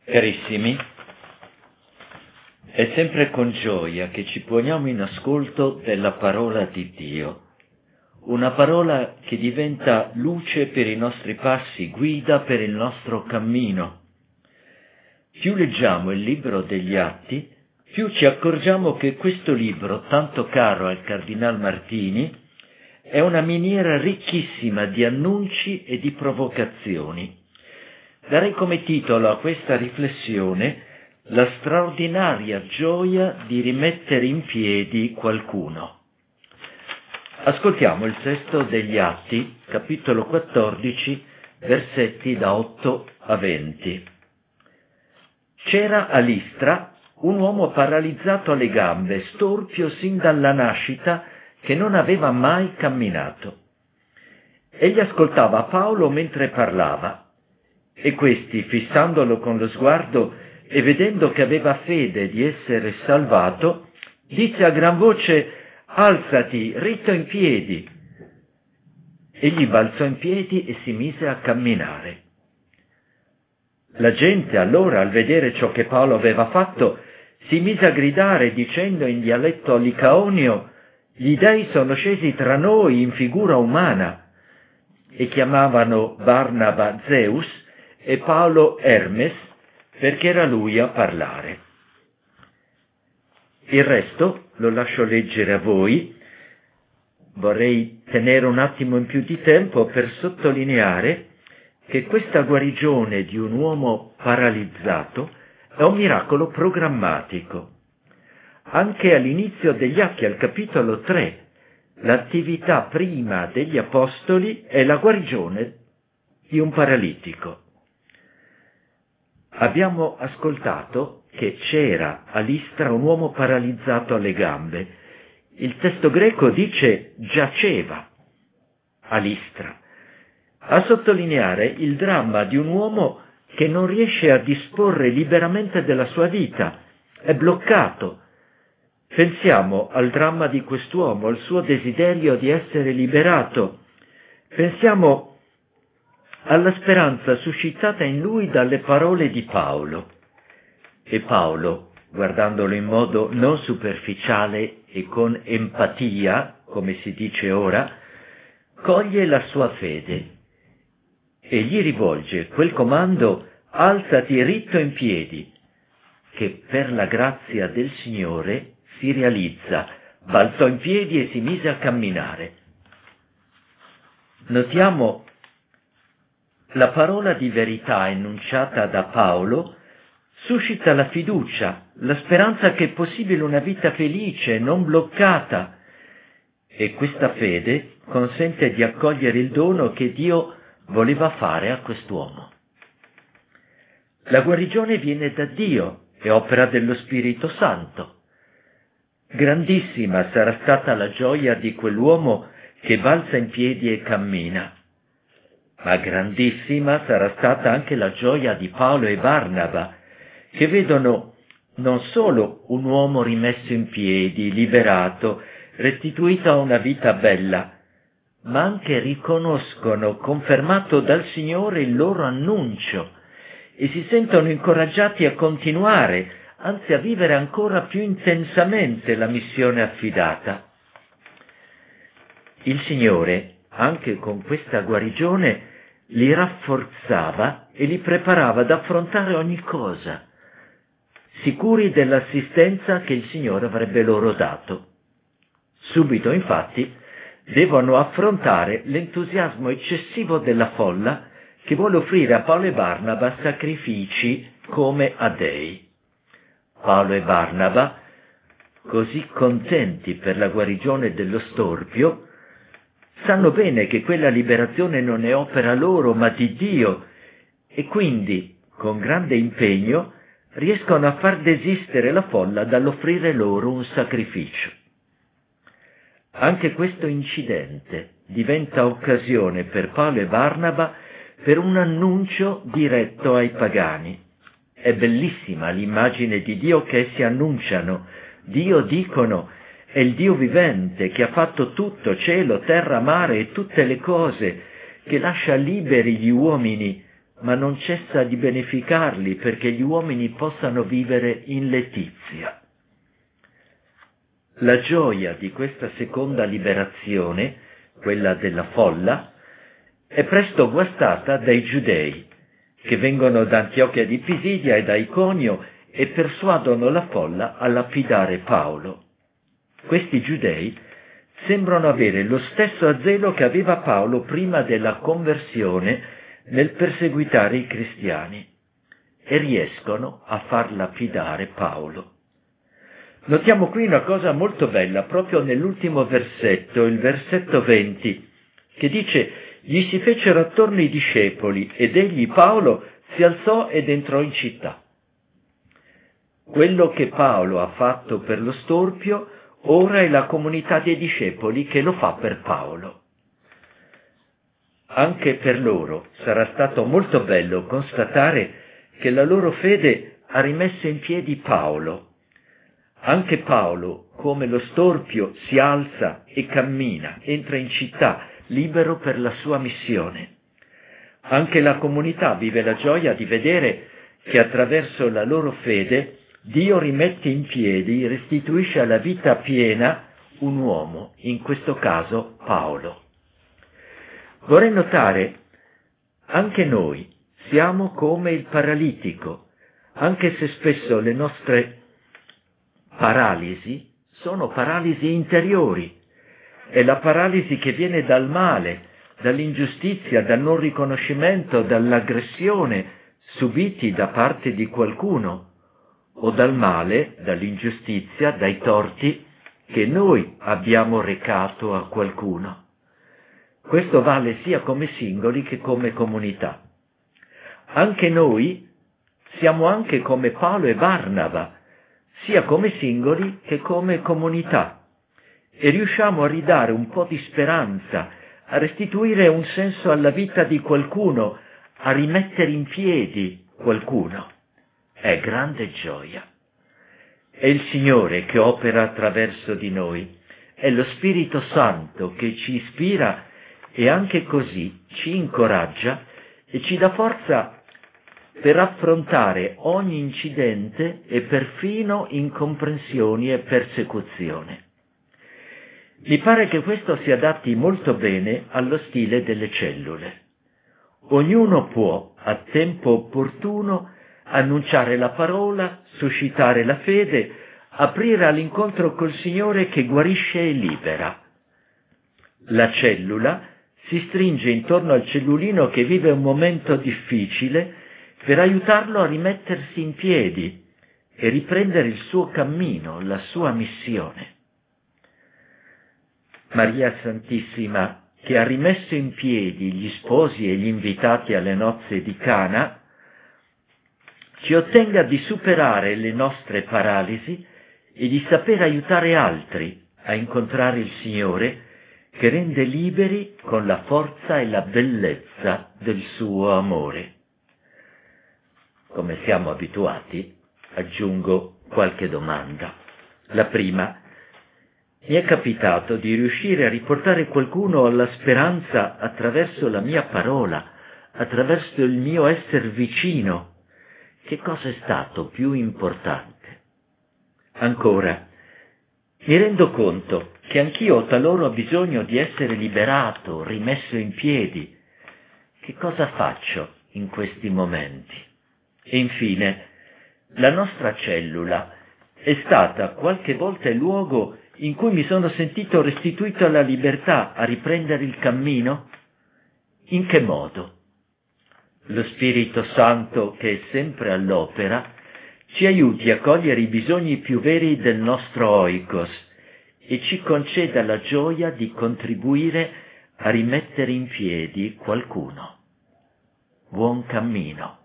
Carissimi, è sempre con gioia che ci poniamo in ascolto della parola di Dio, una parola che diventa luce per i nostri passi, guida per il nostro cammino. Più leggiamo il libro degli Atti, più ci accorgiamo che questo libro, tanto caro al Cardinal Martini, è una miniera ricchissima di annunci e di provocazioni. Darei come titolo a questa riflessione la straordinaria gioia di rimettere in piedi qualcuno. Ascoltiamo il testo degli Atti, capitolo 14, versetti da 8 a 20. C'era a Listra un uomo paralizzato alle gambe, storpio sin dalla nascita, che non aveva mai camminato. Egli ascoltava Paolo mentre parlava. E questi, fissandolo con lo sguardo e vedendo che aveva fede di essere salvato, disse a gran voce: «Alzati, ritto in piedi!» Egli balzò in piedi e si mise a camminare. La gente allora, al vedere ciò che Paolo aveva fatto, si mise a gridare dicendo in dialetto licaonio: «Gli dei sono scesi tra noi in figura umana!» E chiamavano Barnaba Zeus e Paolo Hermes, perché era lui a parlare. Il resto lo lascio leggere a voi. Vorrei tenere un attimo in più di tempo per sottolineare che questa guarigione di un uomo paralizzato è un miracolo programmatico. Anche all'inizio degli Atti, al capitolo 3, l'attività prima degli Apostoli è la guarigione di un paralitico. Abbiamo ascoltato che c'era a Listra un uomo paralizzato alle gambe. Il testo greco dice giaceva a Listra, a sottolineare il dramma di un uomo che non riesce a disporre liberamente della sua vita, è bloccato. Pensiamo al dramma di quest'uomo, al suo desiderio di essere liberato. Pensiamo alla speranza suscitata in lui dalle parole di Paolo. E Paolo, guardandolo in modo non superficiale e con empatia, come si dice ora, coglie la sua fede e gli rivolge quel comando: «Alzati ritto in piedi», che per la grazia del Signore si realizza. Balzò in piedi e si mise a camminare. Notiamo la parola di verità enunciata da Paolo suscita la fiducia, la speranza che è possibile una vita felice, non bloccata, e questa fede consente di accogliere il dono che Dio voleva fare a quest'uomo. La guarigione viene da Dio, è opera dello Spirito Santo. Grandissima sarà stata la gioia di quell'uomo che balza in piedi e cammina. Ma grandissima sarà stata anche la gioia di Paolo e Barnaba, che vedono non solo un uomo rimesso in piedi, liberato, restituito a una vita bella, ma anche riconoscono confermato dal Signore il loro annuncio e si sentono incoraggiati a continuare, anzi a vivere ancora più intensamente la missione affidata. Il Signore, anche con questa guarigione, li rafforzava e li preparava ad affrontare ogni cosa, sicuri dell'assistenza che il Signore avrebbe loro dato. Subito, infatti, devono affrontare l'entusiasmo eccessivo della folla che vuole offrire a Paolo e Barnaba sacrifici come a dei. Paolo e Barnaba, così contenti per la guarigione dello storpio, sanno bene che quella liberazione non è opera loro, ma di Dio, e quindi, con grande impegno, riescono a far desistere la folla dall'offrire loro un sacrificio. Anche questo incidente diventa occasione per Paolo e Barnaba per un annuncio diretto ai pagani. È bellissima l'immagine di Dio che essi annunciano. Dio, dicono, è il Dio vivente che ha fatto tutto, cielo, terra, mare e tutte le cose, che lascia liberi gli uomini ma non cessa di beneficarli perché gli uomini possano vivere in letizia. La gioia di questa seconda liberazione, quella della folla, è presto guastata dai giudei, che vengono da Antiochia di Pisidia e da Iconio e persuadono la folla a lapidare Paolo. Questi giudei sembrano avere lo stesso zelo che aveva Paolo prima della conversione nel perseguitare i cristiani e riescono a far lapidare Paolo. Notiamo qui una cosa molto bella, proprio nell'ultimo versetto, il versetto 20, che dice: gli si fecero attorno i discepoli ed egli, Paolo, si alzò ed entrò in città. Quello che Paolo ha fatto per lo storpio, ora è la comunità dei discepoli che lo fa per Paolo. Anche per loro sarà stato molto bello constatare che la loro fede ha rimesso in piedi Paolo. Anche Paolo, come lo storpio, si alza e cammina, entra in città, libero per la sua missione. Anche la comunità vive la gioia di vedere che attraverso la loro fede Dio rimette in piedi, restituisce alla vita piena un uomo, in questo caso Paolo. Vorrei notare, anche noi siamo come il paralitico, anche se spesso le nostre paralisi sono paralisi interiori. È la paralisi che viene dal male, dall'ingiustizia, dal non riconoscimento, dall'aggressione subiti da parte di qualcuno, o dal male, dall'ingiustizia, dai torti che noi abbiamo recato a qualcuno. Questo vale sia come singoli che come comunità. Anche noi siamo anche come Paolo e Barnaba, sia come singoli che come comunità, e riusciamo a ridare un po' di speranza, a restituire un senso alla vita di qualcuno, a rimettere in piedi qualcuno. È grande gioia. È il Signore che opera attraverso di noi, è lo Spirito Santo che ci ispira e anche così ci incoraggia e ci dà forza per affrontare ogni incidente e perfino incomprensioni e persecuzione. Mi pare che questo si adatti molto bene allo stile delle cellule. Ognuno può, a tempo opportuno, annunciare la parola, suscitare la fede, aprire all'incontro col Signore che guarisce e libera. La cellula si stringe intorno al cellulino che vive un momento difficile per aiutarlo a rimettersi in piedi e riprendere il suo cammino, la sua missione. Maria Santissima, che ha rimesso in piedi gli sposi e gli invitati alle nozze di Cana, ci ottenga di superare le nostre paralisi e di saper aiutare altri a incontrare il Signore che rende liberi con la forza e la bellezza del suo amore. Come siamo abituati, aggiungo qualche domanda. La prima: mi è capitato di riuscire a riportare qualcuno alla speranza attraverso la mia parola, attraverso il mio essere vicino? Che cosa è stato più importante? Ancora, mi rendo conto che anch'io talora ho bisogno di essere liberato, rimesso in piedi. Che cosa faccio in questi momenti? E infine, la nostra cellula è stata qualche volta il luogo in cui mi sono sentito restituito alla libertà, a riprendere il cammino? In che modo? Lo Spirito Santo, che è sempre all'opera, ci aiuti a cogliere i bisogni più veri del nostro oikos e ci conceda la gioia di contribuire a rimettere in piedi qualcuno. Buon cammino.